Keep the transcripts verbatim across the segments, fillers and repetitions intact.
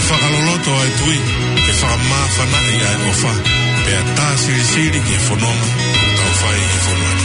whakaloloto ai tui, ke whakamāwhana i ai ofa, pe a tā siri siri ke whanonga, tau whai i whanonga.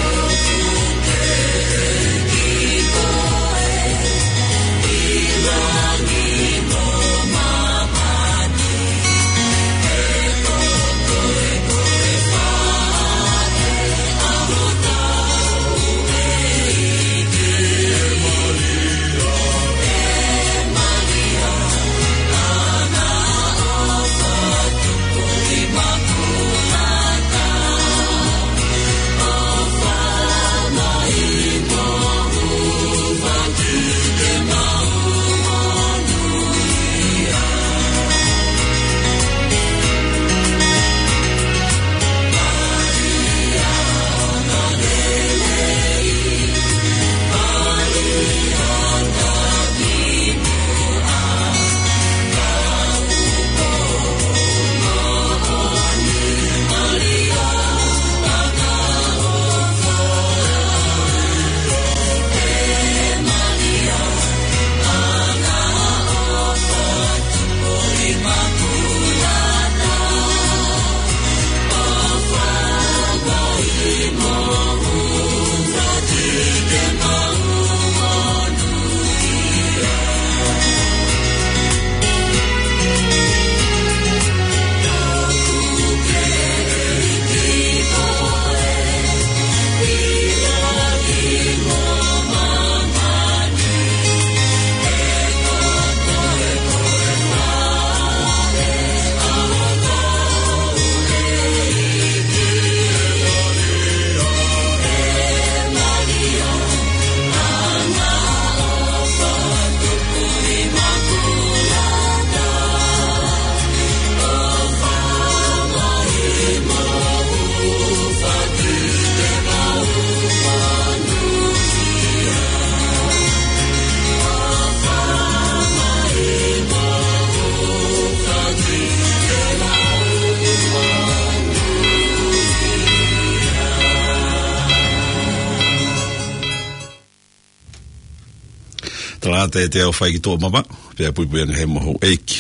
Te te au whai ki tō mama, pia pui pui anga he moho eiki.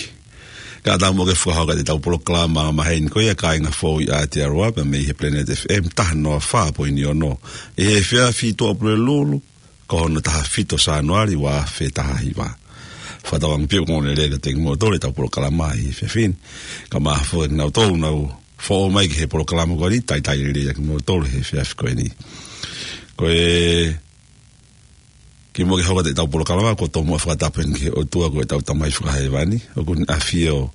Ka tau mo ke whakahauka te tau poloklama ma hein koia ka inga fōi a te aroa, pa mei he Planet F M, taha noa wha po ini o no. E he whia whi tō apure lulu, ka hona taha fito sa anuari wa whe taha hiwa. Whatawang pio kone rega te ngō tōre tau poloklama i he whiwhin. Ka maha fōi nau tōu nau fōo mai ki he poloklama kua ni, tai tai rega ki ngō tōre he whia whikoe ni. Koe... Ki mo ke hauka te tau polokalama, ko tō mua whakatapen ke o tua koe tau tamai whakahewani. O kuni awhio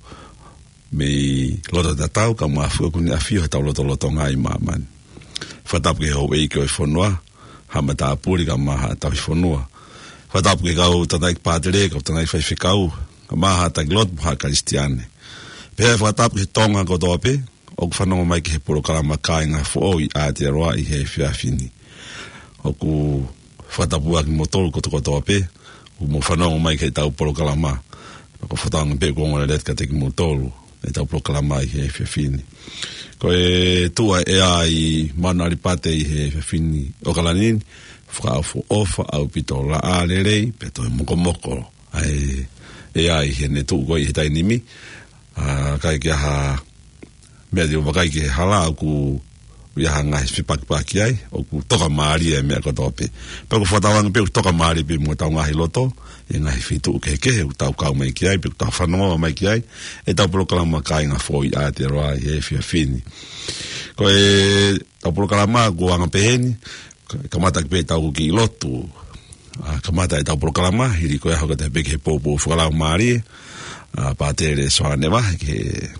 me loto ta tau, ka mua awhio kuni awhio he tau loto loto ngai māmani. Whatapu ke hau eike o i whanua, hama tā pūri ka maha tau i whanua. Whatapu ke kau tanai ki pātere, kau tanai whai whikau, ka maha tā ki lotu maha karistiane. Pea whatapu ke tonga ko tōpe, o ku whanonga mai ki he polokalama kāinga whooi a te aroa i he whiawhini. O ku... whatapua ki motoru koto koto ape, u mo whanonga mai kei tau polokalama. Ko whatanga pe kongona ret ka te ki motoru, e tau polokalama i he whiawhini. Ko e tua e a i manari pate i he whiawhini o kalanini, whakaafu ofa au pito la a lerei, pe toi moko moko. Ai e a i he ne tuu koi he tainimi, kai ki aha, mea di o wakai ki he hala au ku ia hanga he whipakipaki ai, o ku toka maari e mea kotope. Peko whatawanga pe ku toka maari pe mua tau ngahi loto, e ngahi whitu uke kehe, u tau kau mai ki ai, pe ku tau whanonga mai ki ai, e tau polokalama kai ngā whoi a te roa i e whiawhini. Ko e tau polokalama ku anga peheni, kamata ki pe tau ki lotu, kamata e tau polokalama, hiri ko e hauka te peke he pōpō whakalau maari e, pātere soa newa, ke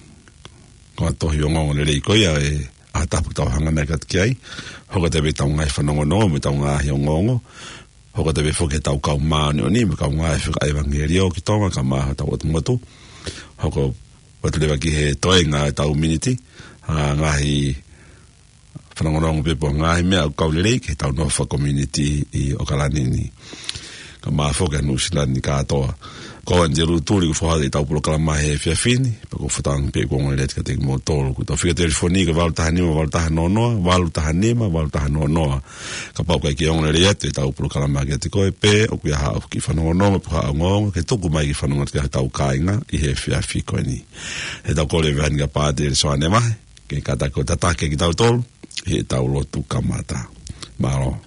kua tohi o ngongo le rei koia e a tapu tau hanga mea kat ki ai, hoka te be tau ngai whanongo no, me tau ngahi o ngongo, hoka te be whoke tau kau maani o ni, me kau ngai whika evangeli o ki tonga, ka maha tau atu motu, hoka watu lewa ki he toe ngā tau miniti, ngahi whanongo no pepo ngahi mea o kau lerei, ki he tau nofa community i o Kalanini. ka mafoka no sila ni katoa ko en diru tuli ko fa de tau pro kala mai fia fini pa ko fatang pe ko ngole ka te motor ko to fika telefoni ka valta hanima valta no no valta hanima valta no no ka pa ko ki ngole te tau pro kala mai te ko pe o ku ha ki fa no no pa ngo ke to ku mai ki fa no ka tau kainga i he fia fiko ni e tau ko le van ga pa de so anema ke kata ko tata ke ki tau tol e tau lotu kamata malo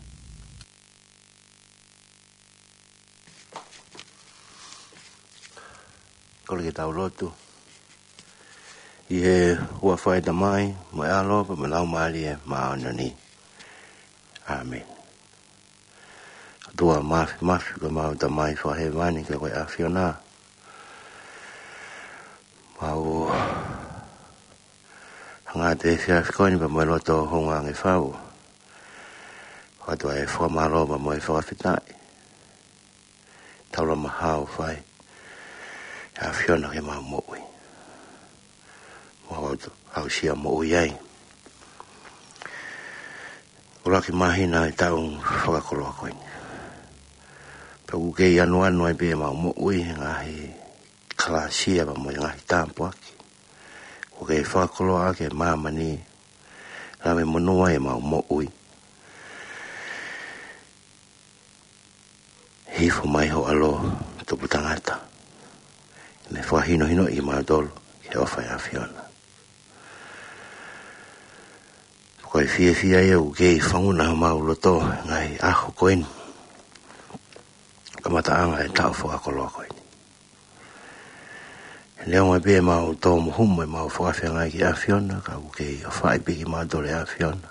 Kole ke tau lotu. I he ua whai ta mai, mai alo, pa me lau maari e maana ni. Amen. Tua mafi mafi ka mau ta mai whahe wani ke koe awhiona. Mau hanga te whiawhikoini pa mai loto honga nge whau. Watua e whamaro pa mai whawhitai. Taura mahau whai. A fiona ke ma mo'i. Mo au sia mo'i ai. Ora ki mahina i tau whakakoroa koe. Pau ke anu anu ai pe ma mo'i ngahi kalasia pa mo ngahi tampo aki. Ko ke whakakoroa ake mama ni rame monua e ma mo'i. Hifo mai ho alo tupu tangata. Me fua hino hino i maadolo ke ofa ya fiona. Koe fia fia ia u kei whanguna ha mau loto ngai aho koeni. Kamata anga e tau whakakoloa koeni. Leo mai bea mau tō muhumu e mau whakawhia ngai ki a fiona ka u kei o whai piki maadolo e a fiona.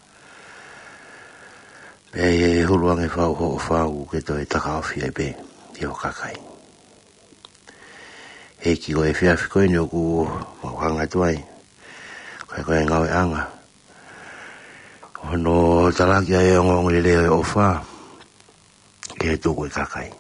Bea e huluange whau ho o whau ke to e taka awhia e bea i o kakai. E ki koe whiawhi koe ni o ku mauhanga tuai. Koe koe ngau e anga. Ono talaki a e ngong le leo e o wha. Ke he tuku e kakai.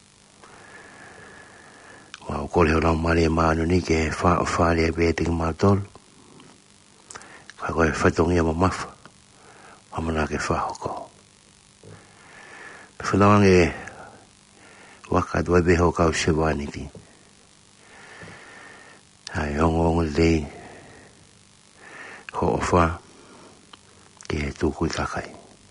Mau kore ho nau mare e maanu ni ke he wha o wha le e beting mautol. Koe koe whatongia ma mafa. Mamana ke wha hoko. Pewhanawang e waka tuai beho kau sewani ki. Ai ongong le ho fa ke tu ku kakai.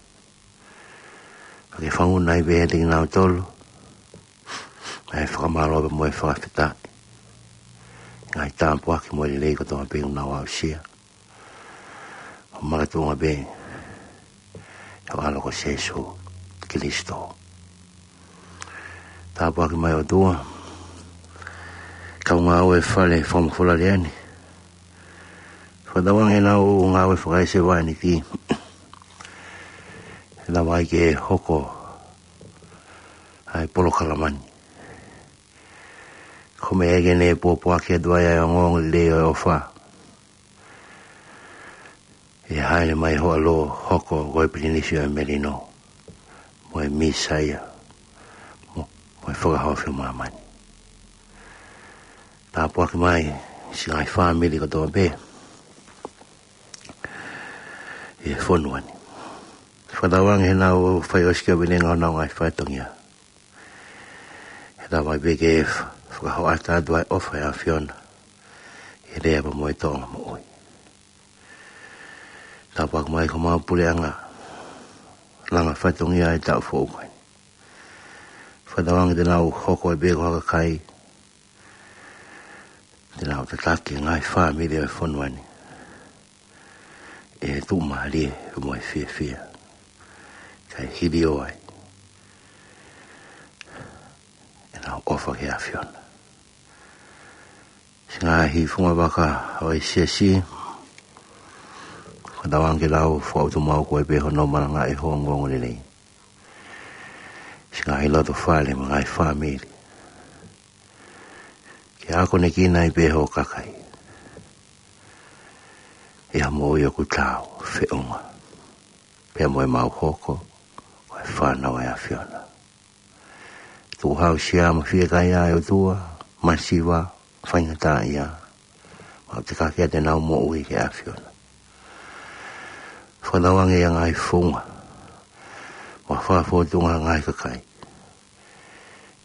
Ke fangu nai be ding na tol. Ai fa malo be mo fa fita. Ngai tampo aki mo le ko to be na wa sia. Ma tu ma be. Ka alo ko sesu Cristo. Tampo aki mai o tua. Kau ngau e whale whamu whala leani. Whadawang e nau ngau e whakai se wani ki. E la wai ke hoko ai polo kalamani. Kome ege ne popo ake duaya e ngong leo e ofa. E haile mai ho alo hoko goi pinisio e merino. Mo e misaia. Mo e whakahawhi mamani. Tapo aki mai, si ngai whamili ka toa pe. E whonuani. Whadawang he nau whai oskia wine ngau nau ngai whaitongia. He nau mai beke whakahau ata aduai ofa ya Fiona. E rea pa moe tonga mo oi. Tapo aki mai ko mau pule anga. Langa whaitongia e tau whaukai. Whadawang de nau hoko e beko haka kai. Te nau te taki ngai whamiri e whonuani. E tu maari e moe fia fia. Kai hiri o ai. E nau ofa ke a Fiona. Si ngā hi funga waka o e sia si. Kadawang ke lau whautu mau koe peho no mana ngā e hoa ngongo lelei. Si ngā hi loto whale ma ngai whamiri. Ke ako ne kina i peho kakai. E ha mo i oku tau, whiunga. Pea mo e mau hoko, o e whanau e a Fiona. Tu hau sia ma fia kai a e o tua, masiwa, whaingata ia. Mau te kakia te nau mo ui ke a Fiona. Whanawange a ngai whunga. Ma whafotunga ngai kakai.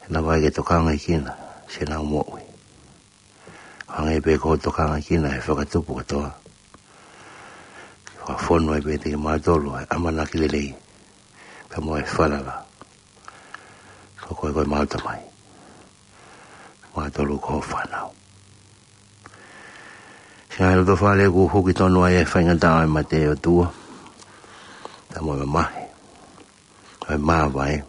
na vai ke tokanga kina se na mo we hange be ko tokanga kina e whakatupu katoa wa fono e be te matolo amana kilelei pe mo e whalala ko koe koe mauta mai matolo ko whanau se ai roto whale ku huki tonu ai e whaingata ai mate o tua ta mo e mahi ai maa vai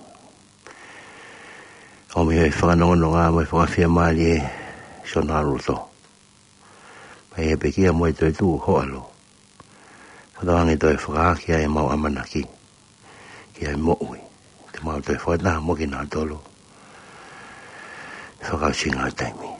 o mi e whanongono ngā mo e whakawhia maali e sona roto pai e pekia mo e toi tu ho alo whatawangi toi whakahakia e mau amanaki ki ai mo ui te mau toi whataha mo ki nā tolo whakausinga taimi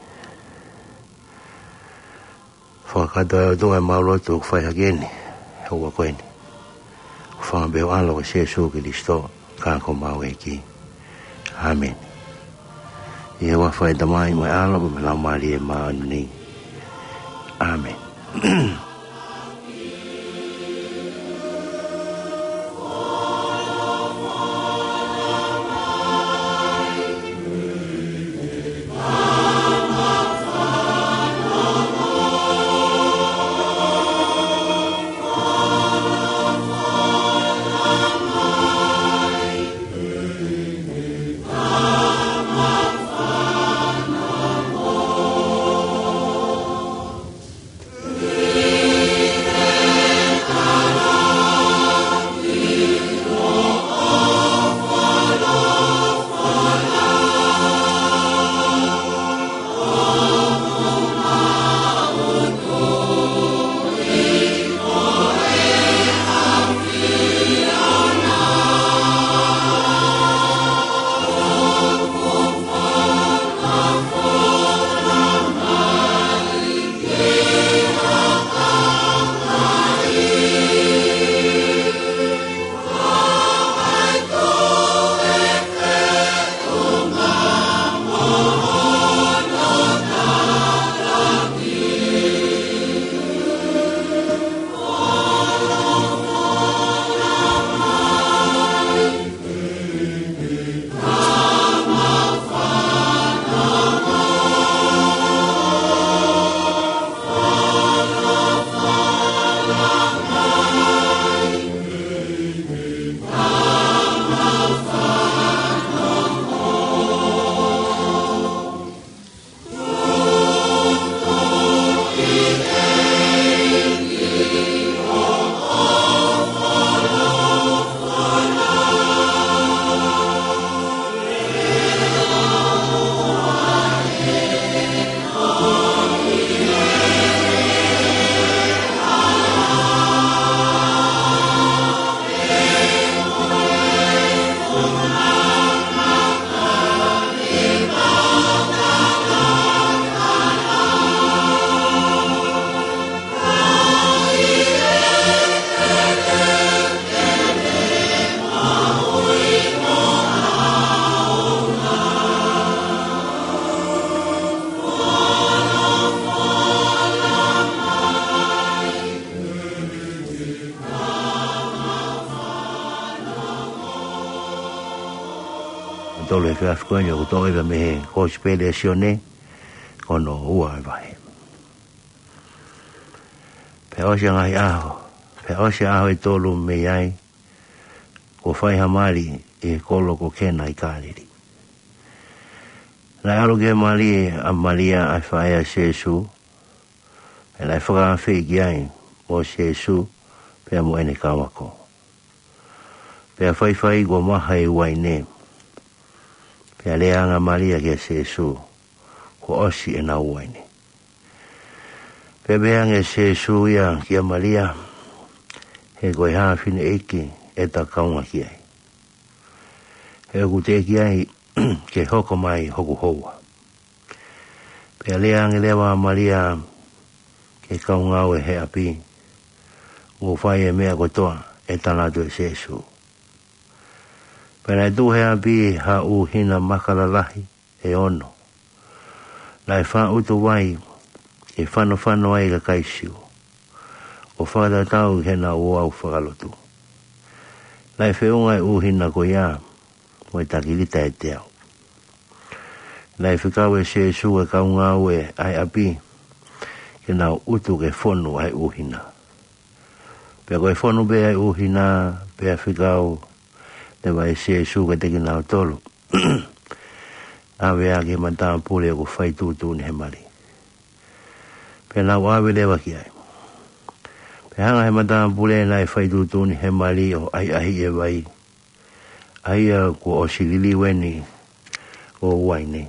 whakatoa o tunga mau lotu whai hakeni hua koeni whangabeo alo ka se su ki listo kako mau e ki amen ia wa whai tamai mai alo me lau mari e maa ni amen tole fe afkonya ko tole ba me ko spele sione kono ua vai pe o sia ngai aho pe o sia aho i tolu me ai ko fai hamari e kolo ko kena i kaliri la alo ge mali a malia a fai a sesu e la foga fe giai o sesu pe mo ene kawako pe fai fai go maha i waine pe leanga malia ke sesu ko osi e na waine pe beange sesu ya ki malia he go ha fine eki e ta kaunga ki ai he ku te ki ai ke hoko mai hoku hoa pe leanga lewa malia ke kaunga o he api o fai e mea kotoa e tanatu e sesu pera tu he api ha u hina makalalahi e ono lai fa utu wai e whano whano ai ka kaisiu o whakata tau he na ua u whakalotu lai whiunga e u hina ko ia mo e takilita e te au Nei whikau e se su e kaungau e ai api. Ke nau utu ke whonu ai uhina. Pea koe whonu be ai uhina, pea whikau te vai se su ke teki nau tolu. Awe a ke mata pule ko whai tūtū ni he mari. Pea nau awe lewa ki ai. Pea hanga he mata pule nai whai tūtū ni he mari o ai ahi e vai. Ai a ko o silili weni o waine.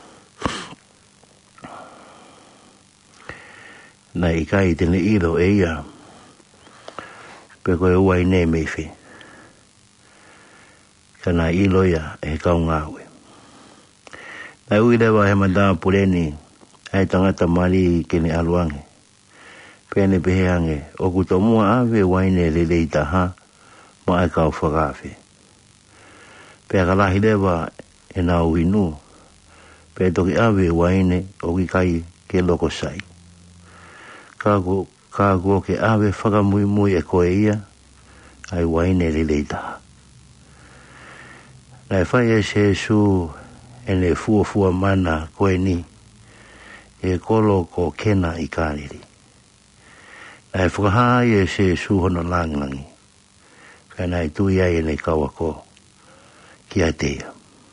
Na i kai tene iro e ia. Pe koe uai ne meiwhi. Ka na ilo ia e kau ngāwe. Na ui lewa he manda pureni. Ai tangata mali kene aluange. Pene peheange. O kuto mua ave waine le leita ha. Ma ai kau whakawe. Pe akalahi lewa e na uinu. Pe toki ave waine o ki kai ke loko sai. Kago, kago ke awe whakamui mui e koe ia, ai waine le leita. Nai whai e se su e ne fua fua mana koe ni, e kolo ko kena i kāriri. Nai whakahai e se su hono langlangi, kai nai tui ai e ne kaua ko, ki a teia.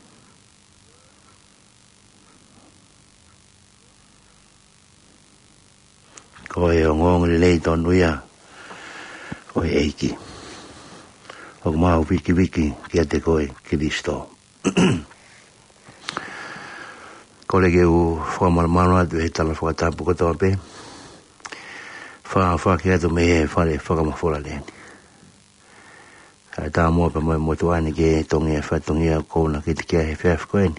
Ko e o ngong le lei tonu ia, ko e eiki. O mau wiki wiki, kia te koe, Kiristo. Ko le keu whamalmano atu e tala whakatapu kotoa pe. Wha wha ki atu me he whare whakamawhora leni. Kai tā mua pa moe motuani ke tongi e whatongi a kouna ki te kia he whiaf koeni.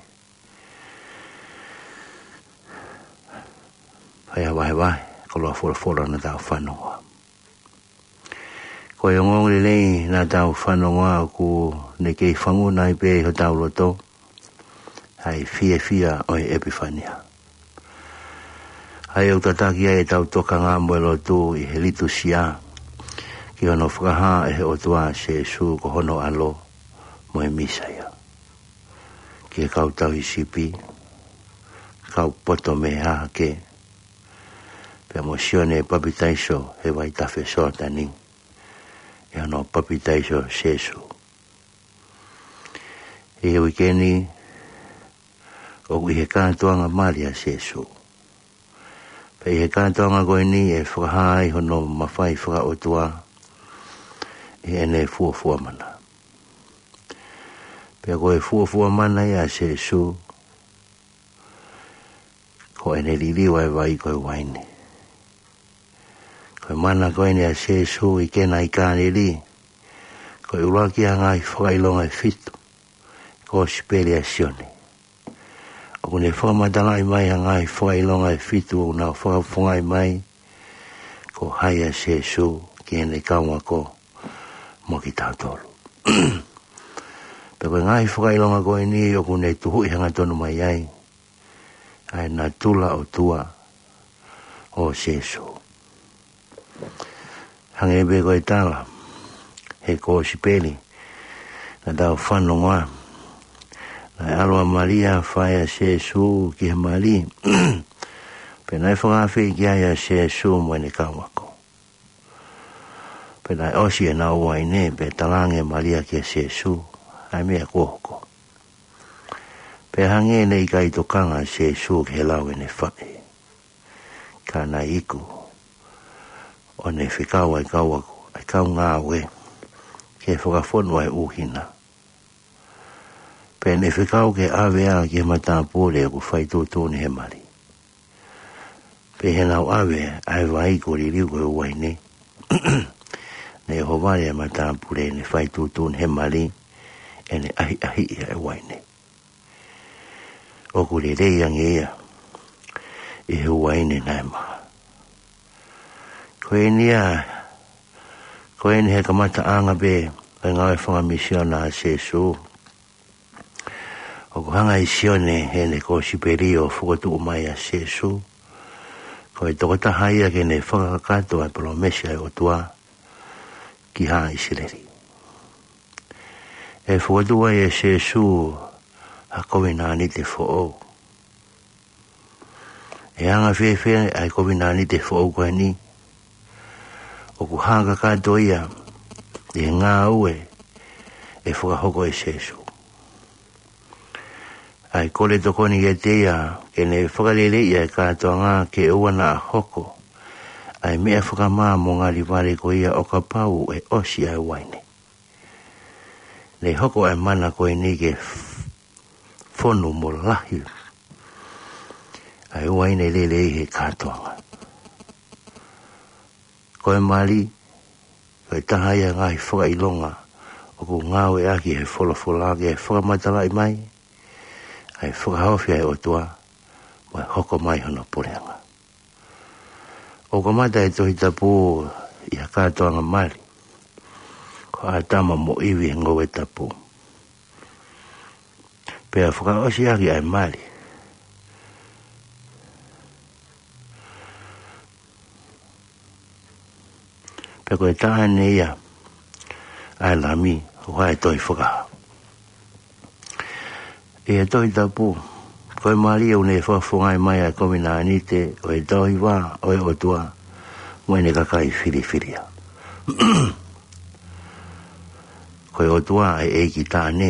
Pai a wahe wahe. Koloa fora fora na tau whanonga. Ko e ngongri lei na tau whanonga ku ne kei whangu nai pe ho tau loto. Hai fia fia o e epifania. Hai au tataki ai tau toka ngā moe lotu i he litu sia. Ki hono whakaha e he otua se su ko hono alo moe misaya. Ki e kau tau i sipi. Kau poto me haha ke. Pe emosione papitaiso he vai tafe soa tani. E ano papitaiso sesu. E he wikeni o kui he kātuanga maria sesu. Pe he kātuanga koe ni e whakahai hono mawhai whakaotua e ene fuafua mana. Pe koe fuafua mana ia sesu ko ene liliwa e vai koe waine. Koe mana koe ni a sesu i kena i kāneri. Koe uraki a ngai whakailonga e fitu. Ko sipeli a sione. O kune whakamatanga i mai a ngai whakailonga e fitu o nā whakafunga i mai. Ko hai a sesu ki ene kaunga ko mo ki tātolu. Pe koe ngai whakailonga koe ni o kune tuhui hanga tonu mai ai. Ai nā tula o tua o sesu. Hange be koe tala, he ko sipeli, na tau whanonga, na alua Maria whaia se su ki he mali, pe nai whakawhi ki aia se su mwene kawako. Pe nai osi e nau waine, pe talange Maria ki se su, ai mea kohoko. Pe hange nei kai tokanga se su ki he lau e ne whae, ka nai iku. O ne whikau ai kau aku, ai kau ngā we, ke whakawhonu ai uhina. Pe ne whikau ke awea ke mata pōre ku whai tōtō ni he mari. Pe he nau awe ai vai ko ririu koe uaine. Ne ho vare mata pōre ne whai tōtō ni he mari, e ne ahi ahi ai uaine. O ku re rei ange ia, i he uaine nai maha. Koe nia, koe ni he kamata anga be, kai ngawe whanga misiona a sesu. O ko hanga i sione he ne ko siperi o whukatu umai a sesu. Koe tokota haia ke ne whakakato ai promesi ai o tua ki ha i sileri. E whukatu ai a sesu a koe nā ni te who o. E anga whewhe ai kovina ni te whau koe ni. O ku hanga katoa ia, e ngā ue, e whakahoko e sesu. Ai kore tokoni e te ia, ke ne whakalele ia e katoa ngā ke uana a hoko. Ai mea whakamā mo ngā rivare ko ia o ka pau e osi ai waine. Ne hoko ai mana koe ni ke whonu mo lahi. Ai waine lele i he katoanga. Koe mali, koe tahaia ngai whaka ilonga, o ku ngāwe aki he wholafolage he whakamatalai mai, ai whakahawhi ai otua, mai hoko mai hono poreanga. O ka mata e tohi tapu i ha katoanga mali, ko a tama mo iwi ngowe tapu. Pea whakaosi aki ai mali, pe koe tāne ia ai lami o hae toi whakaha. E toi tapu, koe maari au ne whawhungai mai a komina anite o e toi wā o e otua moene kakai whiri whiria. Koe otua e eiki tāne.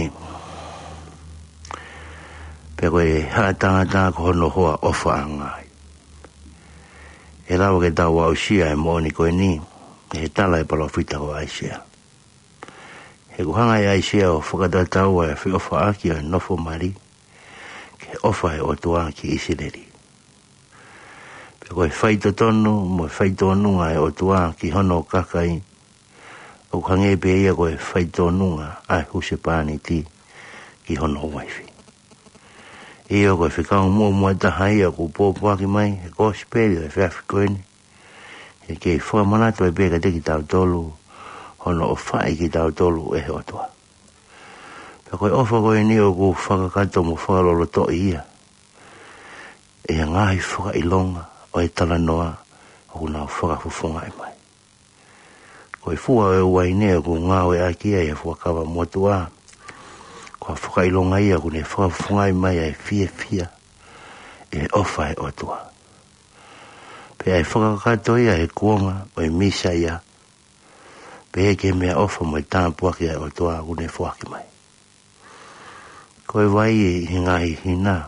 Pe koe haa tāngata ko hono hoa ofa angai. E rawa ke tau au sia e mooni koe ni. He tala e palofita o aisea. He kuhanga e aisea o whakatatau e whiofa aki o nofo mari, ke ofa e otua ki isileri. Pe koe whaito tonu, mo whaito nunga e otua ki hono kakai, o kuhanga e pe ia koe whaito nunga ai huse pāni ti ki hono waifi. Ia koe whikau mua mua tahai a ku pōpaki mai, he kōsperi o e whiafi koeni, e ke wha manatu e pēka te ki tau tolu, hono o whai ki tau tolu e he otua. Pea koe ofa koe ni o ku whakakato mo whakalolo to ia. E a ngahi whaka ilonga o e tala noa o ku nau whakafufunga e mai. Koe fua e uaine o ku ngāo e akia e whakawa motua. Koe whaka ilonga ia ku ne whakafufunga e mai e fia fia e ofa e otua. Pe ai whakakato ia e kuonga o e misa ia. Pe e ke mea ofa mo e tāpuaki ai o toa une whaki mai. Koe vai e hingahi hina.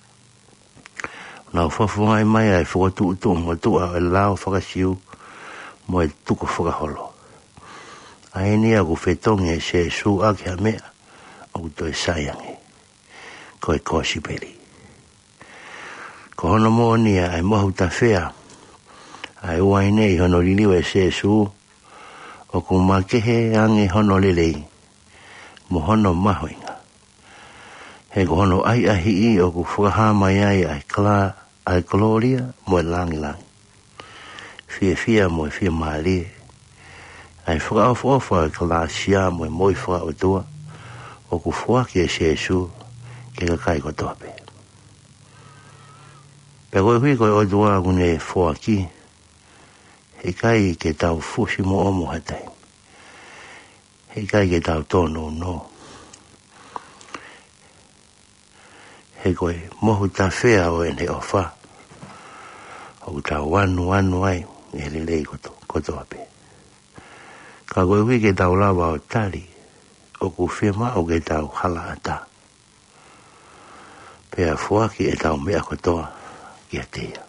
Nau whawhungai mai ai whakatu utu mo tua e lao whakasiu mo e tuko whakaholo. Ai nia ku whetongi e se su aki ha mea o to e saiangi. Koe kosi peri. Ko hono mo nia ai mohu ta whea. Ai uaine i hono liliu e se su o ku makehe ange hono lelei mo hono mahoinga. He ko hono ai ahi i o ku whakahama ai ai kala ai gloria mo e langi langi. Fia fia mo e fia maalie. Ai whakaofu ofa e kala sia mo e moi whaka o tua o ku whaki e se su ke kakai kotoa pe. Pe koe hui koe o tua kune whaki he kai ke tau fusi mo omo hatai. He kai ke tau tono no. He koe mohu ta whea o ene ofa. O tau wanu wanu ai e lelei koto, koto ape. Ka koe hui ke tau lawa o tari o ku whima o ke tau hala ata. Pea fuaki e tau mea kotoa ki a teia.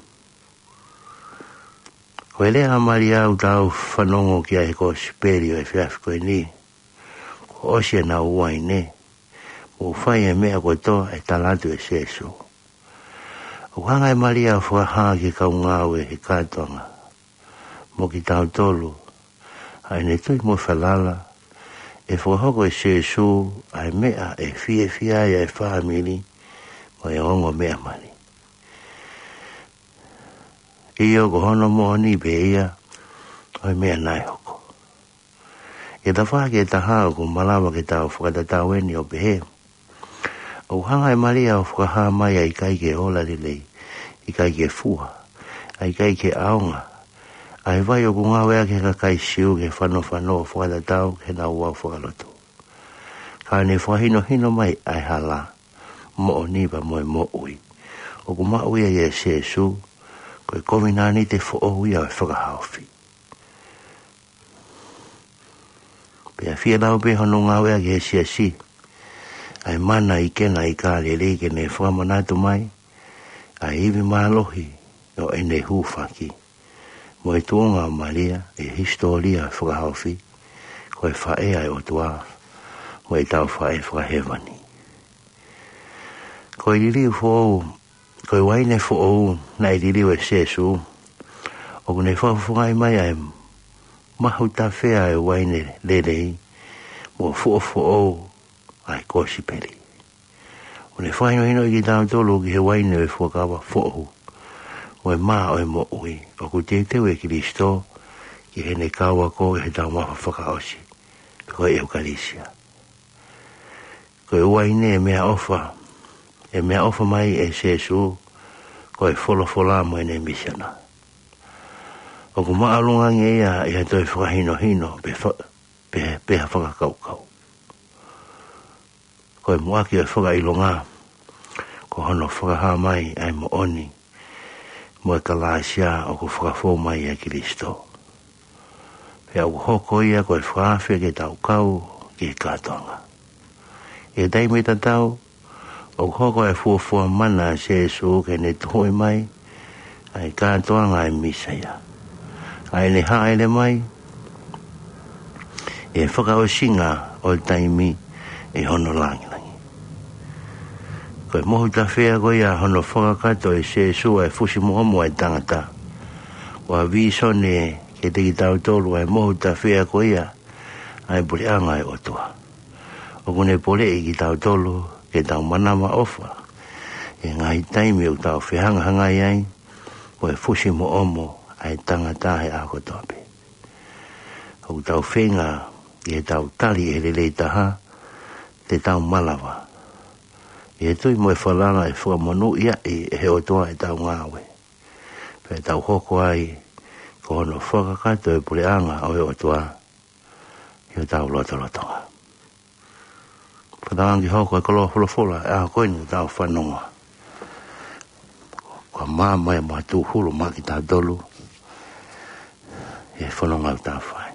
Koe lea mari au tau whanongo ki a heko speri o e whiafi koe ni. Ko osia na uai ne. Mo whai e mea koe toa e talatu e sesu. O hanga e mari au whaha ki kau ngau e he kātonga. Mo ki tau tolu. Ai ne tui mo whalala. E whahoko e sesu ai mea e fie fia e whamili. Mo e ongo mea mari. Iyo ko hono mo ni be ia oi mea nai hoko. E ta whake e taha o ku malawa ke tau whakatatau eni o behe. O hanga e maria o whakaha mai ai kai ke ola lilei, i kai ke fua, ai kai ke aonga. Ai vai o ku ngā wea ke kakai siu ke whano whano o whakatatau ke na ua whakalotu. Ka ne whahino hino mai ai hala, mo o nipa mo e mo ui. O ku ma ui e se su, Koe komina ni te fo o ia e whakahauwhi. Pea fia lau pe hono ngā wea ke sia si. Ai mana i kena i kā le le ke ne whamanatu mai. Ai iwi mālohi o e ne hūwhaki. Mo e tuonga malia e historia whakahauwhi. Koe whaea e o tua. Mo e tau whae whakahewani. Koe liliu fo o. Koe waine fo o. Na i liliu e sesu. O kune whawhungai mai ai mahu ta whea e waine lelei. Mo fo fo o. Ai kosi peli. O ne whaino hino i ki tau tolu ki he waine e whakawa fo o. O e maa o e mo ui. O ku te teu e Kiristo. Ki he ne kawa ko e he tau maha whakaosi. Ko e Eukalisia. Ko e waine e mea ofa. E mea ofa mai e sesu. Ko e whola whola mo e ne misiana. O ku maa lunga nge ia i ha toi whakahino hino pe pe pe ha whakakau kau. Ko e muaki e whakailonga. Ko hono whakaha mai ai mo oni. Mo e kalasia o ku whakafo mai e Kiristo. Pe au hoko ia ko e whakawhia ke tau kau ki kātonga. E dai me tatau o hoko e fuafua mana se su ke ne tuhoi mai ai kātonga e misaya. Ai ne haere mai e whakao singa o taimi e hono langi langi. Ko e mohu ta whea ko ia hono whakakato e se su e fusi mohomo e tangata. Wa visone ke te ki tau tolu e mohu ta whea ko ia ai pule anga e otua. O kune pole i ki tau tolu ke tau manama ofa e ngai taimi o tau whihanga hanga iai o e fusi mohomo ai tangata he ako tope. O tau whenga i e tau tali e lelei taha te tau malawa. I e tui mo e whalanga e whamonu ia i e he otoa e tau ngawe. Pe tau hoko ai ko hono whakakato e puleanga o e otoa i o tau loto lotonga. Patawangi hoko e koloa fula fula e a koini tau whanonga. Kwa maa mai ma tu hulu ma ki tau dolu e whanonga u tau whai.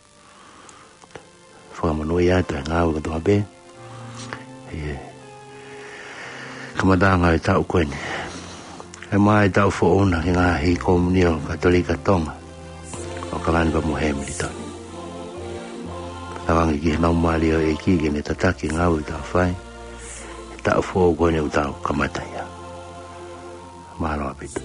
Whamanu i atu e ngāwe katoa be e kamadanga e tau koini. E mai tau foona ki ngā hi komunio katolika tonga o kalani pa muhemi ni toni. Tawangi ki nau mali o e ki ne tataki ngāwe tau whai e tau fo koini u tau kamataya. Mahalo apitu.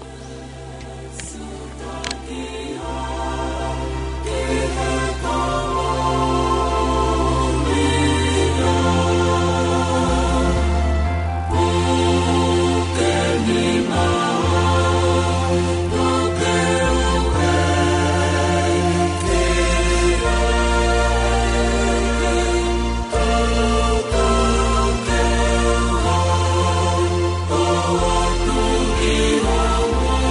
Oh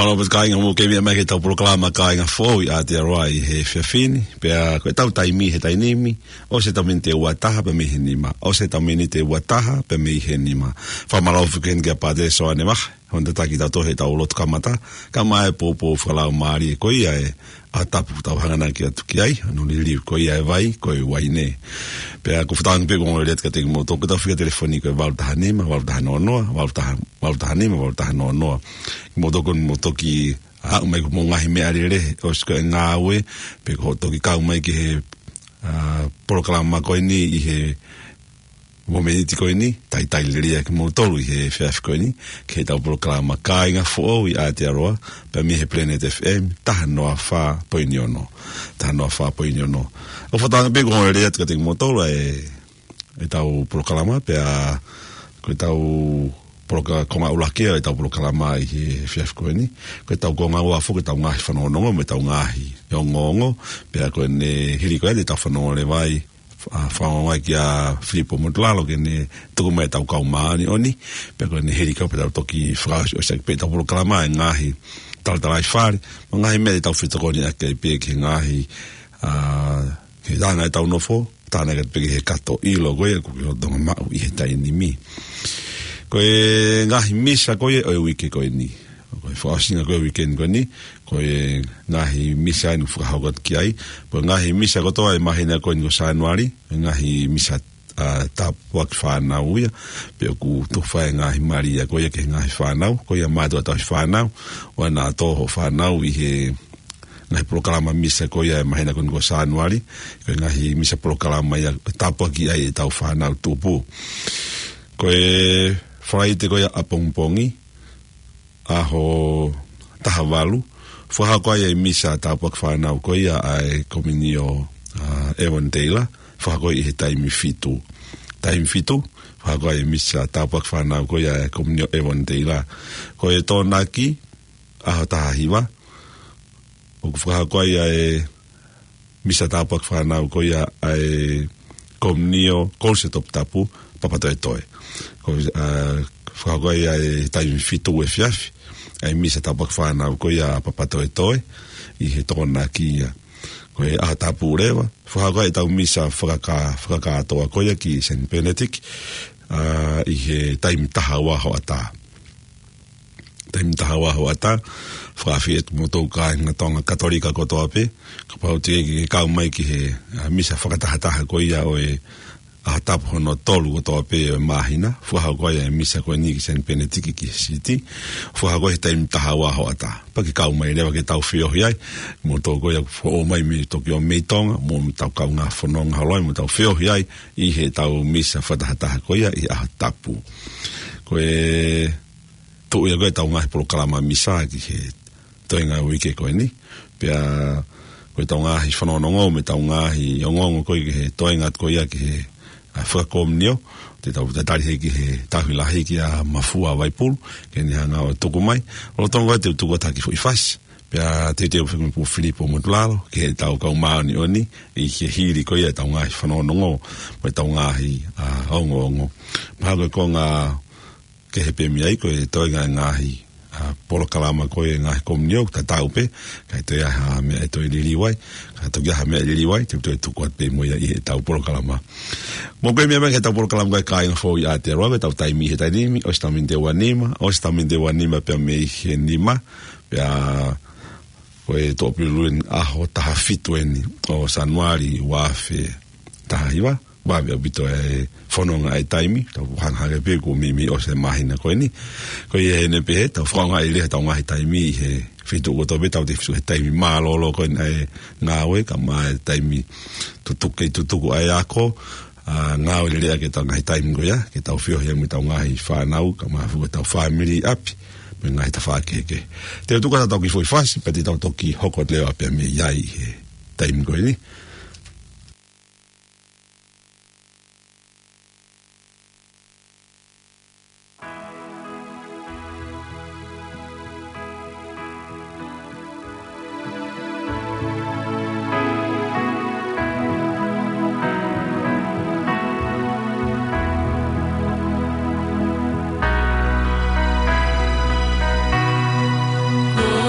Malo mas kainga mo ke me ke tau proklama kainga foi a te roi he fefini pe a ko tau taimi he tainimi o se tamin te wataha pe me hinima o se tamin te wataha pe me hinima fa malo fuken ke pa de so ane mah honda taki tau he tau lot kamata kama e popo fala mari ko ia e a tapu tau hangana ki atu ki ai anu ni li ko ia e vai ko e wai ne pe a ko fatang pe ko le ka te mo to ko tau fika telefoni ko val ta hanima val ta no no val ta val ta hanima val ta no no mo to kon mo to ki a mai ko mo ngai me ari re o ska ngawe pe ko to ki ka mai ki he proklama ko ni i he mo me ti ko ni tai tai le ria ki mo tolu i he F F ko ni ke tau proklama kainga fo i a te aroa pe mi he Planet F M ta no fa po iniono ta no fa po iniono o fatanga pe ko le ria ka te mo tolu e e tau proklama pe a ko tau proka koma ulakia e tau proklama i he F F ko ni ko tau ko ngau afu ko tau ngahi fa no no me tau ngahi yo ngongo pe a ko ne hiri ko e tau fa no le vai a whaongai ki a Filipo Motlalo ke ne tuku mai tau kau maani oni pe ko ne heri kau pe tau toki whakasi o sak pe tau polo kalama e ngahi tal talai whare ma ngahi mele tau whitakoni a kei pe ke ngahi ke tāna e tau nofo tāna e peke he kato ilo koe ko ke hotonga mau i he taini mi koe ngahi misa koe o e wike koe ni koe whaasinga koe weekend koe ni koe ngahi misa inu whakahaukat ki ai po ngahi misa kotoa e mahina koe ni ko Sanuari ngahi misa uh, tapuak whanau ia pe ku tuwhae ngahi Maria koe ke ngahi whanau koe a mātua tau whanau wana toho whanau i he ngahi proklama misa koe e mahina koe ni ko Sanuari koe ngahi misa proklama ia tapuak ki ai e tau whanau tupu koe whaite koe a pongpongi aho tahavalu fuha ko ai misa tapak fana ko ia ai kominio Evan Taylor fuha ko i taimi fitu taimi fitu fuha ko ai misa tapak fana ko ia kominio Evan Taylor ko e tonaki aho tahiwa o fuha ko ai misa tapak fana ko ia ai kominio kolsetop tapu papatoe toe ko fuha ko ai taimi fitu e fiafi ai misa tapak whanau ko ia papatoe toe i he tōna ki ia ko e aha tapu rewa whakaka e tau misa whakaka whakaka atoa ko ia ki Saint Benedict uh, i he taimi taha waho ata taimi taha waho ata whakafi e motou ka ngā tonga katolika ko toa pe ka pau te ki kau mai ki he uh, misa whakatahataha ko ia o e a tapu hono tolu o toa pe mahina fuha ko ia misa ko ni ki Saint Benedict ki city fuha ko taimi taha waho ata pa ki kau mai lewa ke tau fio hiai mo to ko ia o mai mi to ki o meitonga mo tau kau ngā whanonga haloi mo tau fio hiai i he tau misa whatahataha ko ia i a tapu ko e to ia ko e tau ngā proklama misa ki he toinga wike ko ni pia ko e tau ngā hi whanonongo me tau ngā hi ongongo ko i he toinga ko ia ki he a whakakomnio, te tau te tari heki he tahila heki a mafua waipulu, ke ni hanga o tuku mai, o tonga te tuku ataki fui fasi, pia te te uwhikumu pu Filipo Motlalo, ke he tau kau maani oni, i ke hiri ko ia tau ngahi whanonongo, mo tau ngahi a ongo ongo. Mahago ko ngā ke he pemi ai, ko e toi ngā ngahi a polo kalama ko e ngahi komnio, ta tau pe, kai toi aha mea e toi liliwai, ka toi aha mea liliwai, te toi tuku at pe mo ia i he tau polo kalama. Mo koe mea mea he tau polo kalama koe kāinga fōu i Aotearoa, me tau taimi he tainimi, o si tamin te wanima, o si tamin te wanima pia me i he nima, pia koe tōpi luen aho taha fitu eni, o Sanuari, wafe, taha iwa, wawe abito e whanonga e taimi, tau hanghare pe ko mimi o se mahina koe ni, koe i he nepe he, tau whanonga i leha tau ngahi taimi i he fitu o tobe, tau te fitu he taimi maa lolo koe e ngāwe, ka maa e taimi tutuke i tutuku ai ako, Uh, ngāo le rea ke tau ngahi taimi ko ia, ke tau whiohia me tau ngahi whanau, ka maa fuga tau whamiri api, me ngahi ta whakeke. Te tuka tau ki fwoi whasi, pa te tau toki hokot leo apia me iai he taimi ko ini. Oh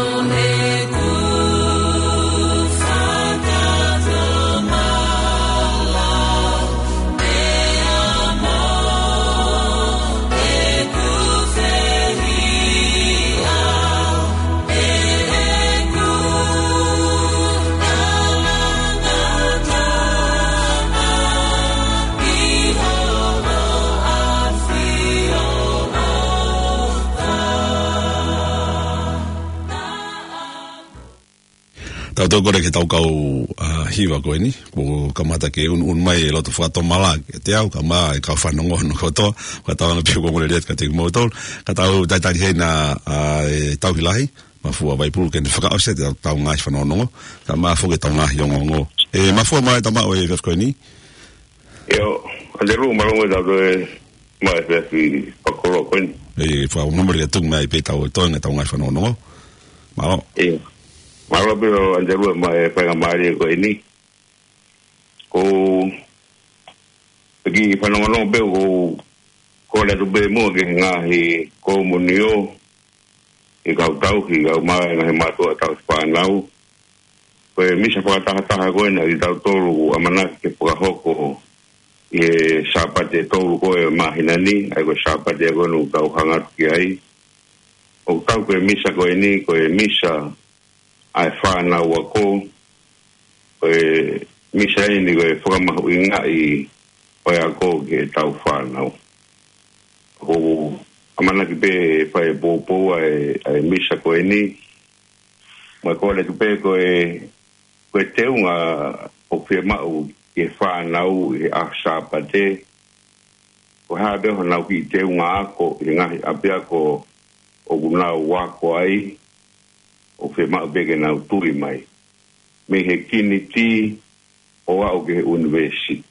tau tau kore ke tau kau uh, hiwa koe ni, ko kamata ke un, un mai loto whakato mala, ke te au, ka maa e kau whanongo no koto, ka tau anga pio kongore reat ka te kumotol, ka tau taitari hei na uh, e tau hilahi, mafua vai pulu kene whakaose, te tau ngai whanongo, ka maa fuke tau ngai ongo. E mafua mai tau maa o e vef koe ni? Eo, ande ruu marongo e tau e mai vef i pakolo koe ni. E wha umamari e tung mai pe tau e toinga tau ngai whanongo. Mao. Eo. Maro pero anjaru mai pega mari ko ini ko pergi panongono be ko ko le do be mo ke ngahi ko munio e ka tau ki ga mai na ma to ta spanau ko mi se pa ta ta ko na i tau tolu amana ke pa hoko e sapate tolu ko ma hinani ai ko sapate ko no tau hanga ki ai o tau ko mi sa ko ini ko mi sa ai whanau ako e misa ini koe whakamahu inga i oe ako ke tau whanau. Ko amana ki pe whae pōpō ai, ai misa koe ni mai koe le tupe koe koe teunga o whia mau ke whanau i a sāpate ko hae nau ki teunga ako i ngahi ape ako o gunau wako ai o fe ma bege na turi mai me he kini ti o au ke university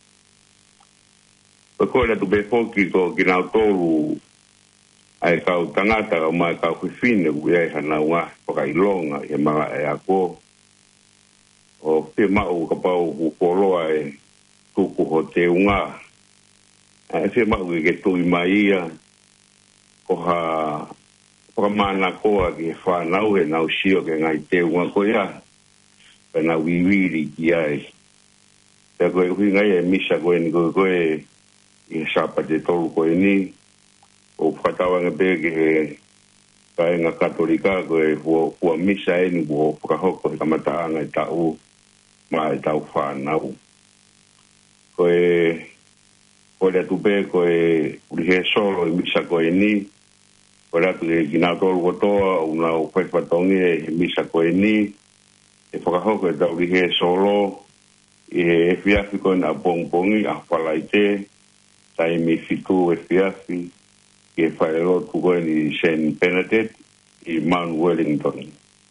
o ko le tu be foki ko kina tolu ai ka tangata o mai ka fine ku ia hana wa o ka ilonga e ma e ako o fe ma o ka pa o polo ai tu ku hote unga ai fe ma ke tu mai ia ko ha mana koa ki whanau e nau sio ke ngai te unga koea pe na wiwiri ki ai te koe hui ngai e misa koe ni koe koe i sapa te tolu koe ni o whakatawanga pe ke he kaenga katolika koe hua, hua misa e ni hua whakahoko he kamataanga e tau ma e tau whanau koe koe le tupe koe urihe solo i misa koe ni Ora tu ke kina tolu kotoa una o kwek patongi e misa koe ni e whakahoko e tau rihe solo e fiafi koe na pongpongi a whalaite tai mi fitu e fiafi e whaero tu koe ni Saint Benedict i Mount Wellington.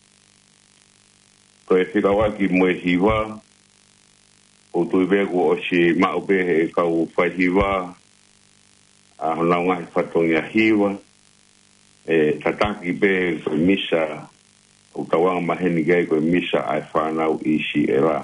Koe whikawaki moe hiwa o tui beku o si maupe e kau whaihiwa a honau ngahi patongi a hiwa e tataki pe ko misa o tawanga maheni gai ko misa ai whanau isi e la.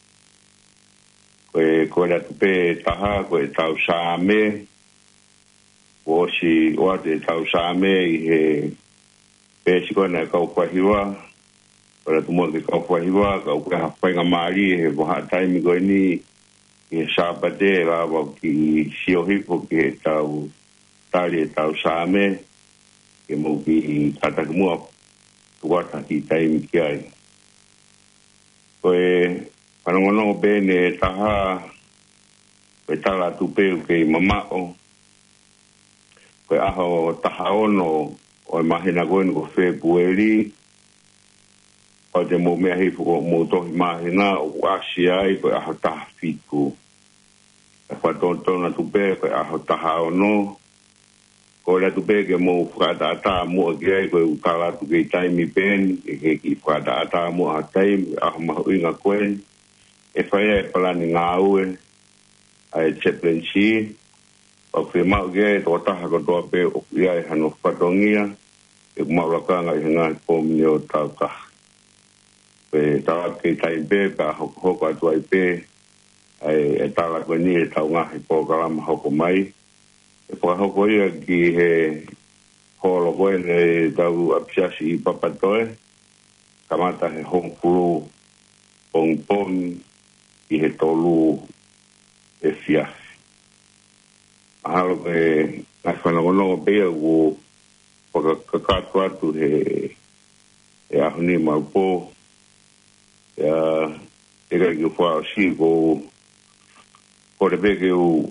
Ko e ko rea tupe taha ko e tau saame o si oate tau saame i he pe si koe na e kau whahiwa ko rea tumo ke kau whahiwa kau koe hawhainga maari he waha taimi koe ni i he sāpate la wau ki siohipo ki he tau tari e tau saame ke mo ki kata kumua tuata ki taimi ki ai. Koe panongono bene taha koe tala tupeu ke mamao koe aho taha ono o mahina koe ko Februari o te mo mea hifu ko mo tohi mahina o asi ai koe aho taha fiku. E whatontona tupe koe aho taha ono ko le tu pe ke mo frata ata mo ke ko ukala tu ke taimi pen ke ki frata ata mo atai a ma inga koen e fai e plani ngau ai cheplensi o fe ma ke to ta ko to pe o ia e hano patongia e ma la ka nga nga ko mio ta ka pe ta ke tai pe ka ho ho ka tu ai pe ai e ta la ko ni e ta nga ko ka ma ho ko mai e whakahoko ia ki he holo koe ne tau apsiasi i papatoe kamata he hongkuru pongpong i he tolu e fiasi. Ahalo koe ngai whanongonongo pea ku whakakatu atu he e ahuni maupo e a e kai ki whaa si ko ko re peke u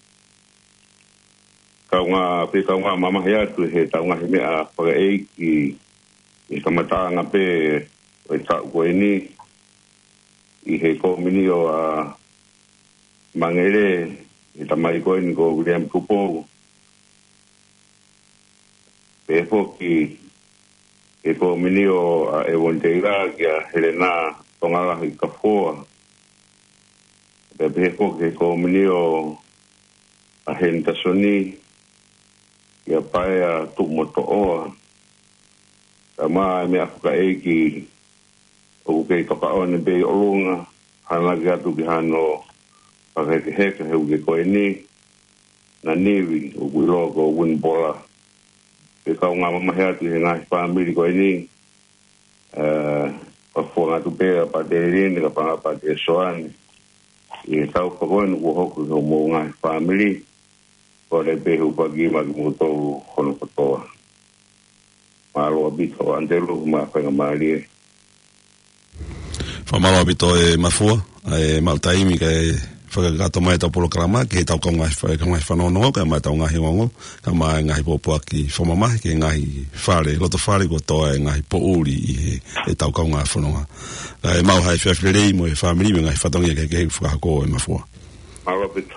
kaunga pe kaunga mama hea tu he taunga he mea whaka e ki i kamatanga pe o ta ko ni i he ko mini o a mangere i ta mai ko ni ko William Kupo pe foki e ko mini o a e wonteira kia Helena tongala i ka foa pe pe foki ko mini o a henta soni ia pai a tu moto oa kama me afuka eki o ke ka pa on be olunga hala ga tu ki hano pa ke he ke he ko ni na nivi o bulo ko win bola e ka nga ma ha tu nga family ko ni eh pa fo nga tu pe pa de rin ka pa pa de soan e ka ko ko no ho ko mo nga family ko le pe hu pa gi ma mo to kono ko to malo abito andelo ma pa nga mali fa malo abito e mafua e maltaimi ke whakagato mai tau polokrama ke tau kaunga kaunga whanonongo ka mai tau ngahi ngongo ka mai ngahi popo aki whamamahi ke ngahi whare loto whare ko toa e ngahi po uri i he e tau kaunga whanonga e mau hai whiawhirei mo e whamiri me ngahi whatongi ke ke whakako e mafua malo abito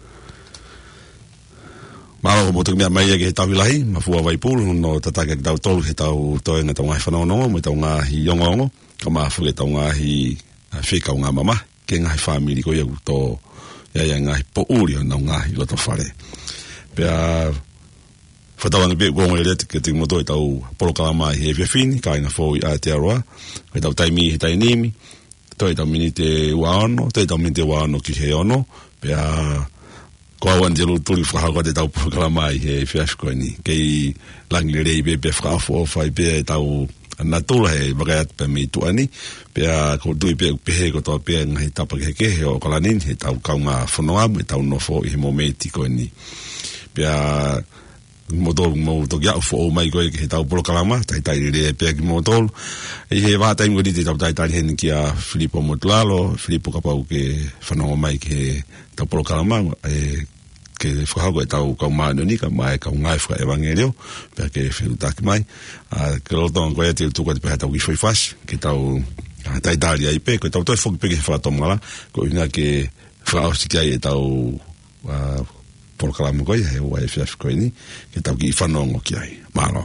Malo ko motu mea mai ke tau ilahi, mafua waipulu, no tatake ke tau tolu ke tau toe nga tau ngahi whanonongo, me tau ngahi yongongo, ka maafu ke tau ngahi whikau ngā mama, ke ngahi whamiri ko iau tō, ia ia ngahi po uri o nau ngahi loto whare. Pea, whatawanga pia kuongo e lete ke tingu moto e tau polokalama i he whiawhini, ka ina fōi a te aroa, ke tau taimi he tainimi, toi tau mini te ua ono, toi tau mini te ua ono ki he ono, pea, ko awan te tuli whakako te tau pukala mai he whiawhiko ni. Kei langi le rei pe pe whakafo o whai pe tau natula he wakaiat pe me tuani. Pea ko tui pe pehe ko toa pe ngahi tapa ke kehe o kalanin he tau kaunga whanoa me tau nofo i he momenti ko ni. Pea motolu mo to ya fo o mai ko he tau polokalama tai tai le pe ki motolu e he va tai ngodi te tau tai tai hen ki a Filippo Motlalo Filippo kapau ke whanoa mai ke tau polokalama e ke whakago e tau kau maano ni ka mai kau ngai whaka evangelio pe ke whiutaki mai a ke rotonga koe te tuka te peha tau ki whaifash ke tau tai tai ai pe ko tau toi whoki pe ke whakatomala ko ina ke whakaosiki ai e tau polokalama koe he ua e whiawhiko ni ke tau ki whanongo ki ai malo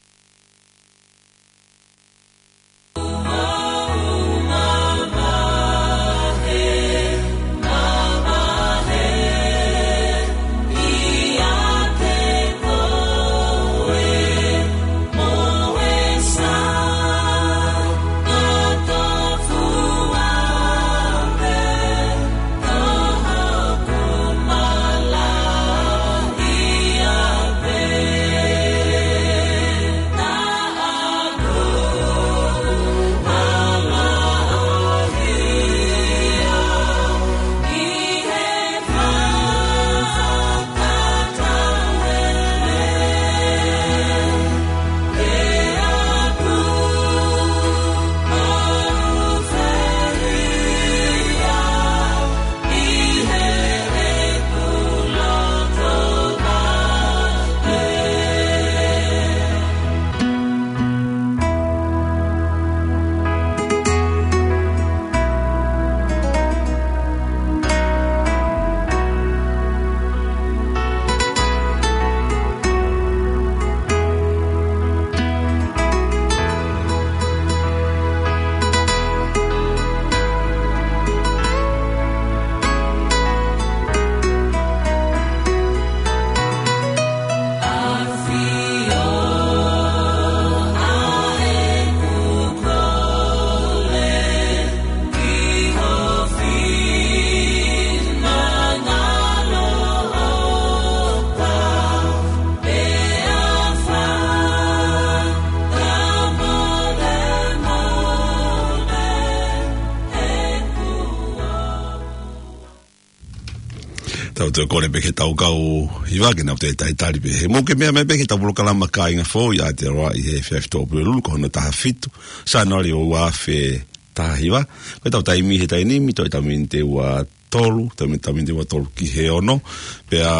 tau te kore pe ke tau kau hiwa ke nau te tai tari pe he mo ke mea me pe ke tau polokalama ka inga fo i a te roa i he whiawhito o pule lulu ko hono taha fitu sa nori o ua fe taha hiwa ko tau taimi he tainimi toi tau mini te ua tolu tau mini tau mini te ua tolu ki he ono pe a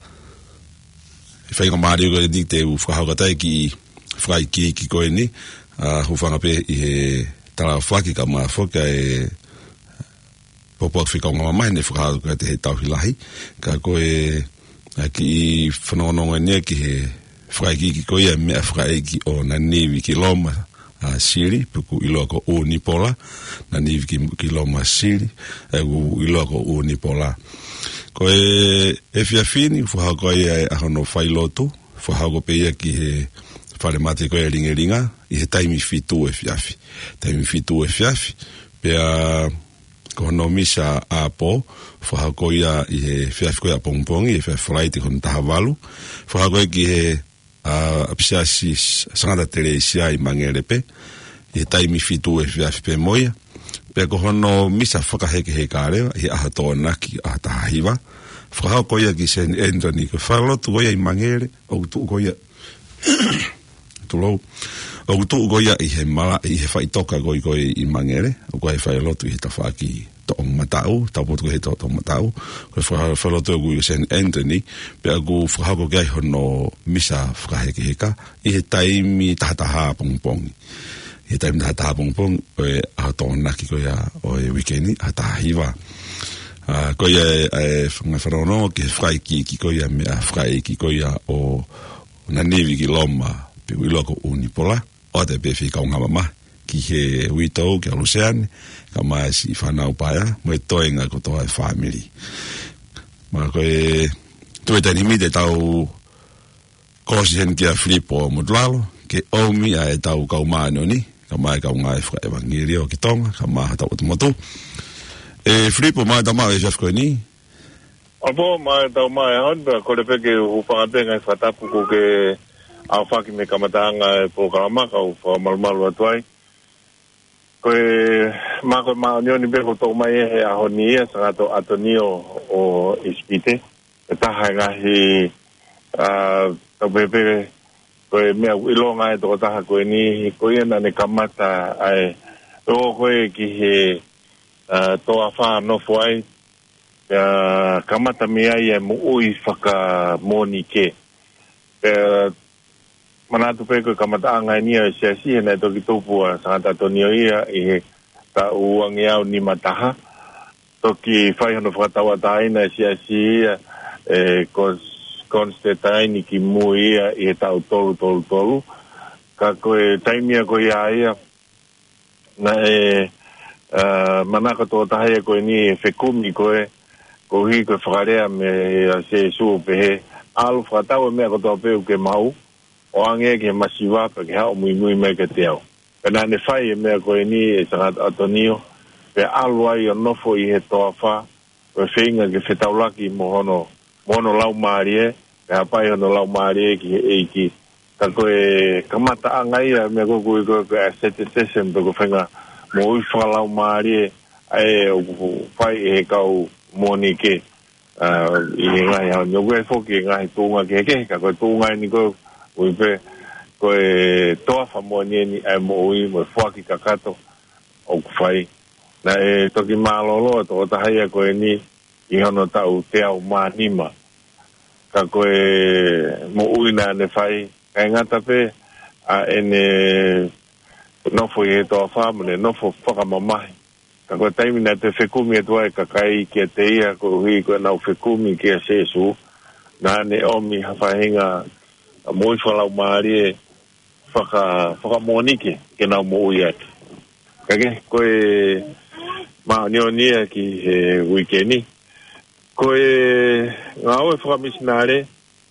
whainga maari o ni te u whakahaukatai ki whakai ki ki koe ni a hufanga pe i he tala whaki ka maa whoka e popo whika o ngā mai ne whakahau ka te he tauhilahi ka koe ki i whanononga nia ki he whakaiki ki koe a mea whakaiki o na niwi ki loma a siri puku ilo ko o nipola na niwi ki, ki loma siri e u ilo ko o nipola koe e whiawhini whahau koe e ahono whailotu whahau ko peia ki he whare mate koe e ringa ringa i he taimi whitu e whiawhi taimi whitu e whiawhi pea ko no misa a po whahau koe i he whiawhi koe a pongpongi e whiawhi te kono tahawalu whahau koe ki he a apsiasi sangata tere isia i mangerepe i he taimi whitu e whiawhi pe moia pea ko hono misa whakaheke he kārewa i aha tō naki a tahahiwa whakahau koia ki Saint Anthony ko whalotu koia i mangere o tu koia tulou o tu koia i he mala i he whaitoka koi koi i mangere o koe whailotu i he tawhaki to matau tapotu he to matau ko whalotu ko i Saint Anthony pea ko whakahau koia hono misa whakaheke heka i he taimi tahataha pongpongi i he taimi tahataha pongpongi o e aha tō naki koia o e weekendi a tahahiwa Uh, koia e whangawarono ki whaiki ki koia mea whaiki koia o na nevi ki loma pe wiloko unipola o te pe whika o ngā mama ki he uitou ki aluseane ka mai si whanau paia mo e toenga ko toa e whamiri ma koe tue tani mi te tau kosi hen ki a flipo o mudlalo ke omi a e tau kau maanoni ka mai kau ngai whaka evangeli o ki tonga ka mai tau atumotu e flipo mai ta mai just ko ni apo mai ta mai han ko le peke u pa penga fata pu ko ke a fa ki me kamatanga programa ka u fa mal mal watwai ko ma ko ma ni be ko to mai he a honi sa to atonio o ispite ta ha ga hi a to be be ko me u longa to ta ha ko ni ko ina ne kamata ai o ko ki he Uh, toa wha no fuai uh, kamata mea i e mu ui whaka moni ke uh, manatu peko kamata angai nia e sia si hena e toki tōpua sangata tonio ia i he ta uangi au ni mataha toki whai hono whakatawa taina e sia si ia e konste taini ki mu ia i he tau tolu tolu tolu ka koe taimia koe ia ia na e Uh, manaka tō tahea koe ni whekumi koe ko hi koe whakarea me se su pe he alu whakatau e mea kotoa peu ke mau o ange ke masiwapa ke hao mui mui mei ke te au pena ne whai e mea koe ni e sangat atonio pe alu ai o nofo i he toa wha koe whinga ke whetaulaki mo hono mono lau maari e pe hapai hono lau maari e ki he eiki ka koe kamata angai a mea koe koe koe koe asete tesem pe koe whinga mo i whalau maari e o whai e kau moni ke i he ngai hao nyogu e whoki e ngai tūnga ke ke ka koe tūnga ni koe ui pe koe toa wha moni e ni e mo ui mo whaki kakato o ku whai na e toki mālolo e tō tahia koe ni i hono tau te au mānima ka koe mo ui na ne whai kai ngata pe a ene nofo i he toa whamune, nofo whakamamahi. Ka koe taimi na te whekumi e tuai ka kai ki a te ia ko hui koe nau whekumi ki a sesu. Nā ne omi hawhahinga a moi whalau maari e whaka, whakamonike ke nau mo ui ati. Ka ke koe maonionia ki he wikeni. Koe ngā oe whakamisinare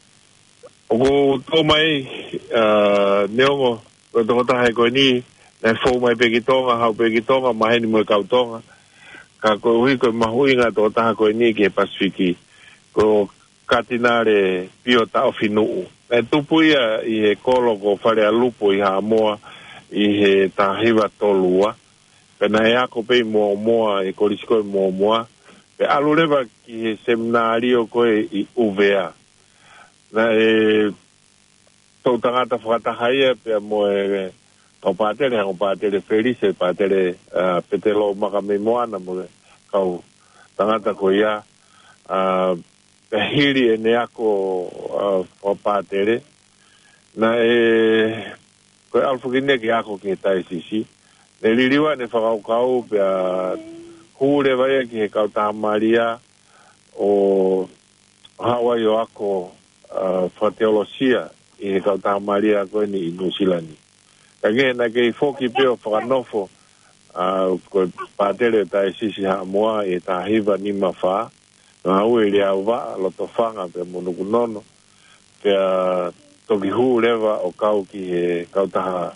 o ko tō mai uh, neongo ko tō tahe koe ni na fō mai peki tonga, hau peki tonga, maheni mo e kau tonga. Ka koe hui koe mahui ngā tō taha koe ni ki he Pasifiki. Ko katinare pio tau whinuu. E tupu ia i he kolo ko whare a lupo i ha moa i he tahiwa tolua. Pena he ako pei moa moa i korisiko i moa moa. Pe alu lewa ki he seminario koe i U V A. Na e tau tangata whakatahaia pe mo e kau pātere, hau pātere Felice, pātere uh, Petelo Makame Moana mo kau tangata ko ia uh, hiri e ne ako uh, pātere na e koe alfukine ki ako ki tai sisi ne liliwa ne whakaukau pe hule vai ki he kauta maria o Hawaii o ako whateolosia i he kauta maria koe ni i Nusilani. Ka nge na kei foki peo whakanofo koe pātere tai sisi ha moa e tā hiva ni mawha ngā ue rea uwa loto whanga pe monuku nono pe toki hu lewa o kau ki he kautaha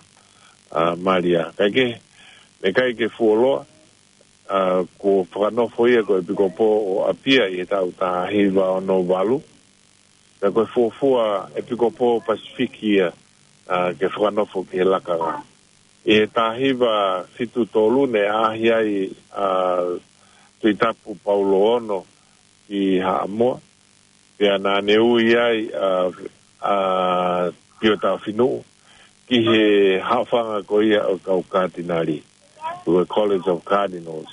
maria. Ka ke me kai ke fuoloa Uh, ko whakanofo ia ko e piko po o apia i e tau tā hiva o no walu. Ka koe fuafua e piko po Pasifiki ia uh, ke whakanofo ki he lakara. I e tā hiva fitu tolu ne ahi ai uh, tui tapu Paulo Ono ki Haamoa. Pea nā ne ui ai uh, uh, pio tā whinu ki he hawhanga ko ia o kau kātinari. To the College of Cardinals.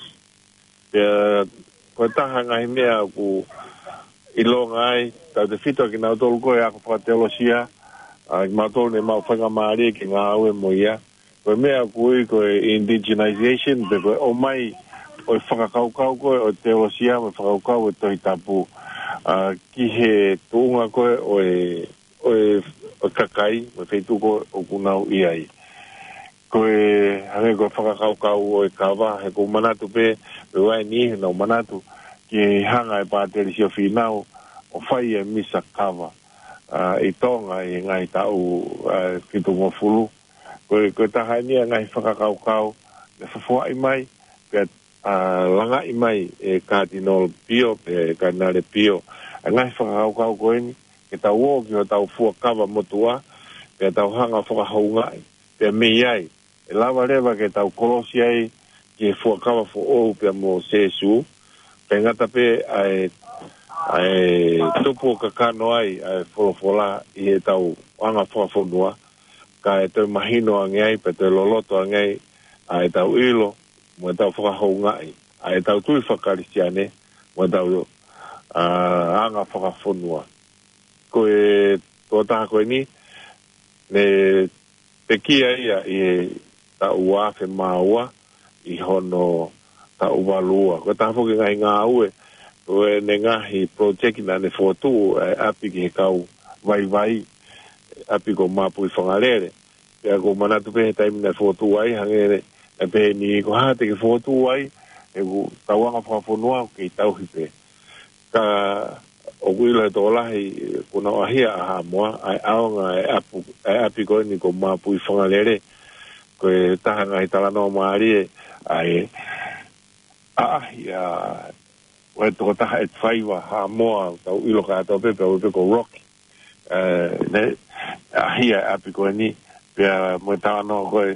Pea, koe taha ngai mea ku ilonga ai, tau te whitoa ki nau tolu koe ako whakateolosia, uh, ki mautolu ne mau whanga maari ki ngā aue mo ia. Koe mea kui koe indigenization, pe koe o mai, o whakakaukau koe o teolosia, o whakaukau e tohi tapu. Uh, ki he tuunga koe o e, o e, o kakai, o whaitu koe o kunau iai. Koe hange koe whakakaukau o e kawa, he ko manatu pe, pe wai ni he nau manatu, ki hanga e pāteri si o whinau, o whai e misa kawa, uh, i tonga i ngai tau uh, ki tungo fulu. Koe, koe taha nia ngai whakakaukau, le whafua i mai, pe uh, langa i mai e Cardinal Pio, pe Cardinale Pio, a ngai whakakaukau koe ni, ke tau o ki o tau fua kawa motua, pe tau hanga whakahaungai, pe me iai, e lava rewa ke tau kolosi ai ki e fuakawa fo ou pia mo sesu pe ngata pe ai ai tupu kakano ai ai folofola i e tau anga fuafonua ka e te mahino angai pe te loloto angai ai tau ilo mo tau whakahoungai ai tau tui whakarisiane mo tau uh, anga whakafonua ko e tō taha koe ni ne te kia ia i e ta ua fe maua i hono ta ua lua. Ko ta foki ngai ngā ue, ko e ne ngahi project na ne fotu e api ki he kau vai vai, api ko mapu i whangarere. Pea ko manatu pehe taimi na fotu ai, hangere e pehe ni ko hate ki fotu ai, e ku tauanga whakafonua ki tauhi pe. Ka o kuila e tō lahi kuna wahia aha moa, ai aonga e api, e api ko ni ko mapu i whangarere, koe taha ngai talanoa maari e ai ahi a oe toko taha et whaiwa ha moa tau ilo ka atau pepe o peko roki ne ahi a api koe ni pia moe talanoa koe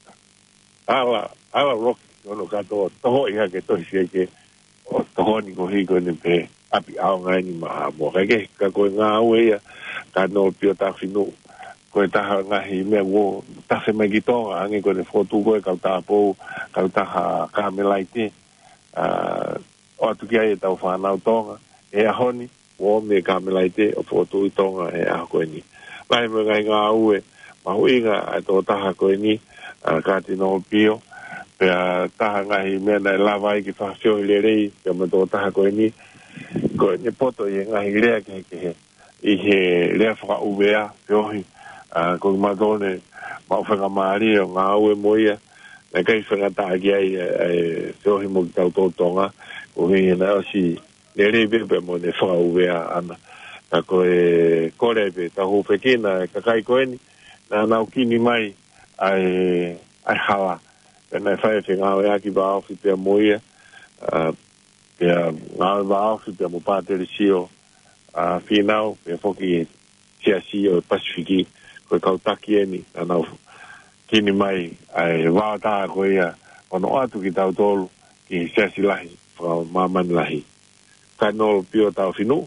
ala ala roki ono katoa toho iha ke tohi sie ke o toho ni ko hi koe ni pe api ao ngai ni maha moa kake ka koe ngā ue ia ka no pio ta whinu koe taha ngahi mea wo tase mai ki tonga ange koe ne whotu koe kau taha pou kau taha kamelaite uh, o atu ki ai e tau whanau tonga e ahoni wo me kamelaite o whotu i tonga e aho koe ni lai me ngai ngā ue mahu inga e tō taha koe ni uh, Cardinal Pio pea taha ngahi mea nai lawai ki whawhiohi le rei pea me tō taha koe ni koe ne poto i ngahi rea ke he ke he i he rea whaka uvea whiohi Uh, ko madone ma whanga maari o ngā ue moia na kai whanga tāki ai e whiohi mo ki tau tōtonga ko hi na osi ne rei bebe mo ne whanga uvea ana na ko e kore pe ta hu whekina e kakai koeni na nau kini mai ai ai hawa e nai whae whenga o eaki ba awhi pia moia uh, pia ngā ba awhi pia mo pātere sio uh, whinau pia whoki sia sio Pasifiki koe kautaki eni, anau kini mai ai wātaa koe ia, ono atu ki tau tolu, ki sesi lahi, whakau mamani lahi. Cardinal Pio tau whinu,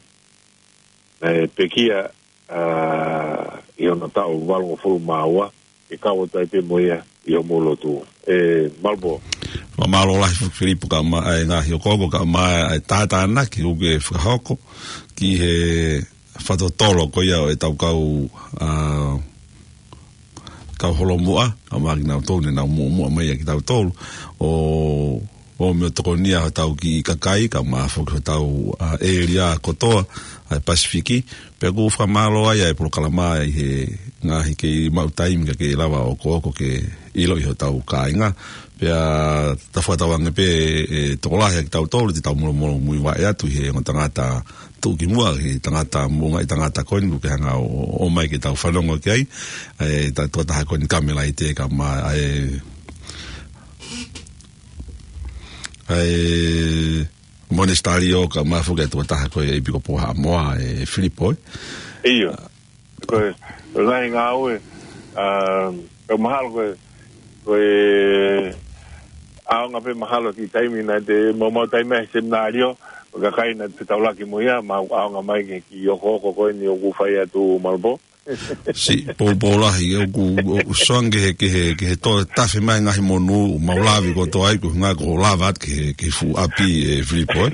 e pekia uh, i ono tau walungo fulu maua, e kaua tai pe moia i o molo tu. E Malbo. Ma malo lahi Filipo ka ma, e ngahi o koko ka ma, e tātāna ki uke whakahoko, ki he whatotolo ko ia o e tau kau uh, tau holo mua, a maki nau tolu, nau mua mua mai ki tau tolu, o o me tokonia tau ki kakai, ka maafok tau area kotoa, ai Pasifiki, pe ku whamalo ai ai polokalama ai he ngahi ke mautaim ka ke lawa o koko ke ilo iho tau kāinga, pe a tawhatawange pe e tokolahi ki tau tolu, ti tau molo molo mui wae atu he o tangata tuki mua, he tangata munga i tangata koini, ke hanga o, o mai ke tau whanongo ki ai, ai ta tuataha koini kamela i te ka ma ai ai monestari o ka mafuka tu taha ko e piko poha moa e Filipo iyo ko ngai ngawe ah ko mahal ko ko a nga pe mahal ki taimi na de momo taimi seminario ka kai na te taula ki moia ma a nga mai ki yo ko ko ni o ku fai tu malbo si po po la hi o ku sangue ke he ke to tafe mai ngahi monu maulavi ko to ai ku nga ko lava ke ke fu api e Filipo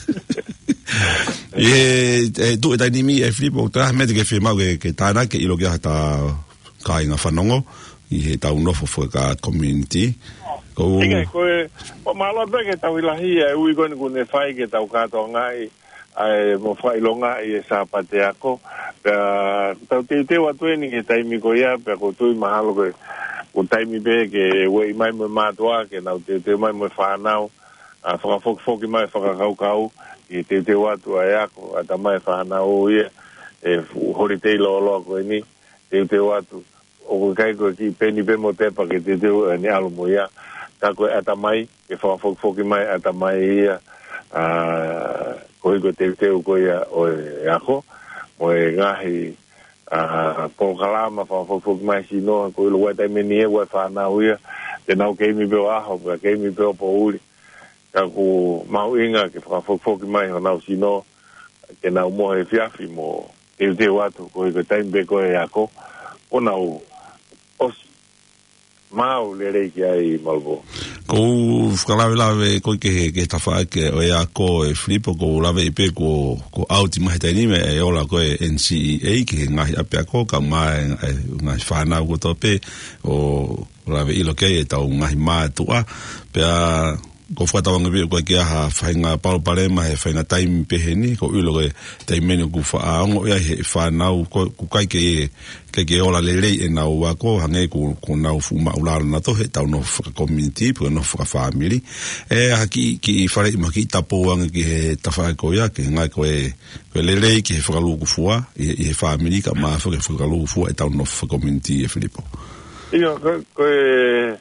e tu e ni mi e Filipo ta me ke firma ke ke tana ke ilo ke hata kai nga fanongo i he tau no fo ka community ko Inga ko o malo be ke tau ilahi e ui ko ni ku ne fai ke tau ka to ngai ai mo fai longa i sa pate ako pe tau te te wa tueni ke taimi ko ia pe ko tu mahalo ko o taimi be ke we mai mo matua ke na te te mai mo fa nau a fa fo fo ki mai fa kau kau i te te wa tu ai ako ata mai fa nau ia e hori te lo lo ko ni te te wa tu o kai ko ki peni be mo te pa ke te te ni alo mo ia ka ko ata mai ke fa fo fo ki mai ata mai ia a ko ko te te ko ia o ako o e ngahi a po kalama fa fo fo mai sino ko lo wa te meni e wa fa na uia te nau ke mi be a ho ke mi be po uli ka ko mau inga ke fa fo fo mai ho na sino ke na mo e fiafi mo te te wa to ko ko te be ko e ako o na o os mau le re ki ai malbo ko whakalawe lawe ko ke ke tawha ke o ea ko e Filipo ko lawe i pe ko ko auti mahi tainime e ola ko e N C E A ke ngahi apea ko ka mai ngahi whanau ko to pe o lawe ilo ke e tau ngahi maa tua pe a ko whakatawanga pe ko ke aha whainga palo parema he whainga taimi peheni ko ilo ke taimeni ku whaango ea he whanau ko kai ke e ke ke ola lelei e nau wako hange ku ku nau fuma ularo na to he tau no whaka community pu no whaka family e haki ki whare ima ki tapo wanga ki he tawhai ko ia ke ngai ko e ko lelei ki he whakaluku fua i he family ka maa whaka whakaluku fua e tau no whaka community e Filipo iyo ko ko e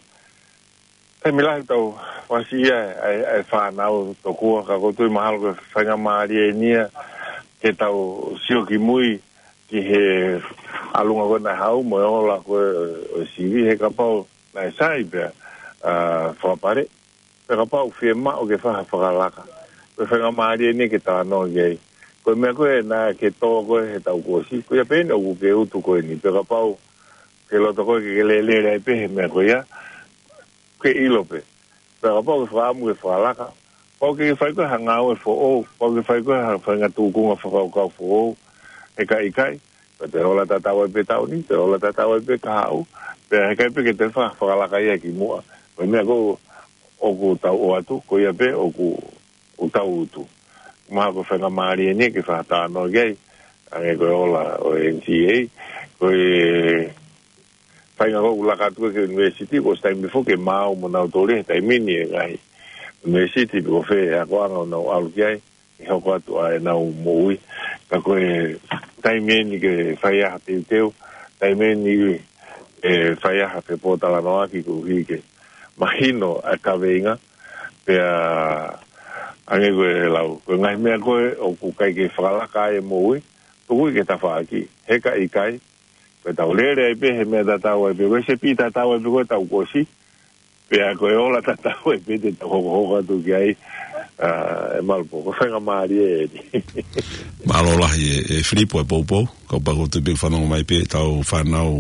e milahi tau wasi ia e whanau to kua ka ko tui mahalo ko whainga maari e nia ke tau sio ki mui ki he alunga ko na hau mo ola ko o sivi he kapau na sai pe a whapare pe kapau fie ma o ke whaha whakalaka ko whainga maari e nia ke tau no gei ko mea koe na ke tō koe he tau kosi ko ia pēne o ke utu koe ni pe kapau ke loto koe ke le le rei pe he mea koe ia ke ilo pe pe kapau ke whaamu ke whakalaka pau ke whai koe hangau e fo o pau ke whai koe whainga tūkunga whakau kau fo o e kai kai pe te hola tatau e pe tau ni te hola tatau e pe kahau pe he kai pe ke te wha whakalaka ia ki mua pe mea ko o ku tau o atu ko ia pe o ku o tau utu maha ko whainga maari e nia ke whahata anō gei ange koe hola o N C A koe whainga ko ulaka atua ke university ko stai mifo ke mao mo nau tole tai mini e ngai university ko whe a ko anga o nau alu ki ai e hoko atu a e nau mo ui ka koe tai meni ke whaiaha te uteu tai meni e whaiaha te pōtala noa ki ko hui ke mahino a kaweinga pe a ange koe lau koe ngai mea koe o ku kai ke whakalaka e mo ui ko hui ke tawha aki heka i kai pe tau lere ai pe he mea tatau ai pe koe se pi tatau ai pe koe tau kosi pe a koe ola tatau ai pe te tau hoko hoko atu ki ai e malpo ko whainga maari e ni malo lahi e Filipo e poupou ko pako te pe whanonga mai pe tau whanau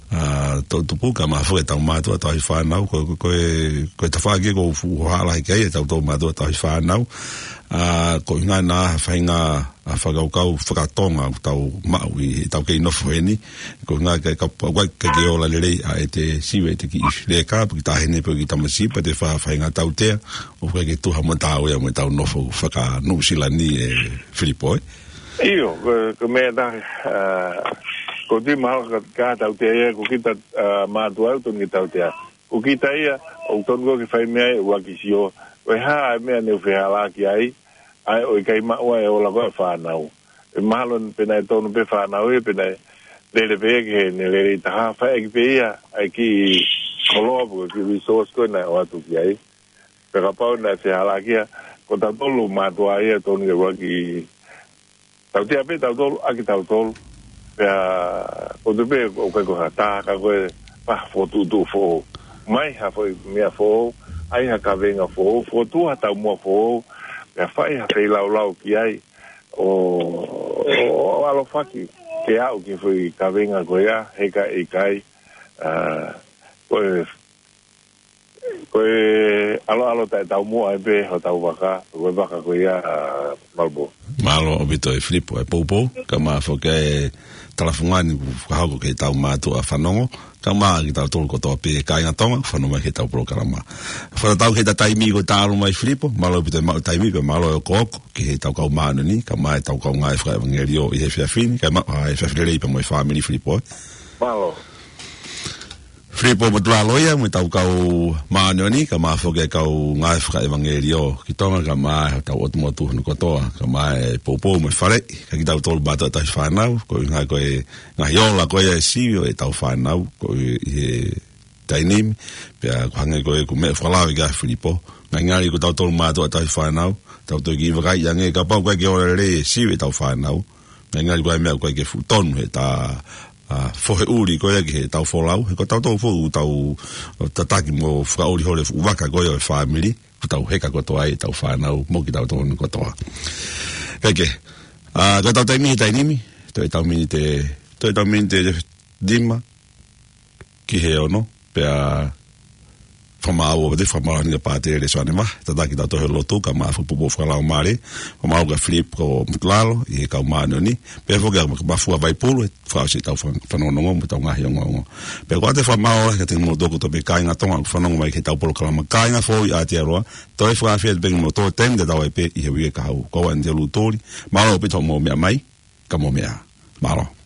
a to to puka ma foi tau matua tau i whanau ko ko ko ta whake ko fu hala i kei tau tau matua tau i whanau a ko ngā nā whainga a whakaukau whakatonga tau mau i tau kei nofo eni ko ngā kai ka wai ka ke ola lelei a e te siwe te ki le ka ki ta hene po ki tamasi pa te wha whainga tau tea o kai ke tuha mo tau ea mo tau nofo whaka nusila ni e Filipo e iyo ko mea ta ko ti mahal ka tau te ia ko kita matua au ton ki tau te ko kita ia o ton ko ki fai mea ua ki sio o ha mea ne fe hala ki ai ai o kai ma o e o la ko fa nau e malon pena ton pe fa nau e pena le le ve ke ne le ta ha fa e pe ia ai ki kolobo ki resource ko na o atu ki ai pe ka pa na fe hala ki ko ta tolu matua ia ton ki wa ki tau te ape tau tolu aki tau tolu pea o te pe o kai ko hata ka koe pa fotu tu fo mai ha foi mea fo ai ha ka venga fo fo tu ha tau mua fo pea fai ha fei lau lau ki ai o o alo faki ke au ki foi ka venga koe a he ka e kai koe koe alo alo tai tau mua e pe ho tau waka koe waka koe a malbo malo o bito e Filipo e popo ka ma fo ke talafungani ku hako ke tau matu a whanongo ka maa ki tau tolu kotoa pe ka inga tonga whanoma ke tau programa whana tau ke ta taimi ko tāru mai Filipo malo bito e mau taimi pe malo e koko ke tau kau maanu ni ka maa e tau kau ngai whaka evangelio i he whiawhini ka maa e whiawhirei pa moi family Filipo malo Filipo matua loia mo tau kau maanu ni ka maa whoke kau ngai whaka evangelio ki tonga ka maa tau otu motu hunu kotoa ka maa e popo mo whare ka ki tau tolu bata tai whanau ko ngai koe ngai ola koe e siwio e tau whanau ko i he tainimi pia ko hange koe ku me whalawi ka Filipo ngai ngari ko tau tolu matua tai whanau tau tau ki wakai yange ka pau koe ke ola re e siwi e tau whanau ngai ngari koe mea koe ke futonu he ta a fohe uri ko ia ki tau folau ko tau tau fo tau tataki mo fra uri hole waka ko ia family tau heka ko to ai tau whanau mo ki tau tonu ko toa kake a ko tau taimi tai nimi to tau mini te to tau mini te dima ki he ono pe a fama o de fama ni pa te le sone ma tataki tau to lotu ka ma fu popo fra la mare fama o ga flip ko mutlalo e ka ma no ni pe fo ga ma fu vai polo fa se tau fa no no mo tau nga ngo pe ko te fama o ka te mo do ko to pe ka nga tonga fa no mai ke tau polo kala ma ka nga fo ya te ro to e fa fiel ben mo to tem de da pe i he wi ka ko an de lutori ma o pe to mo me mai ka mo me malo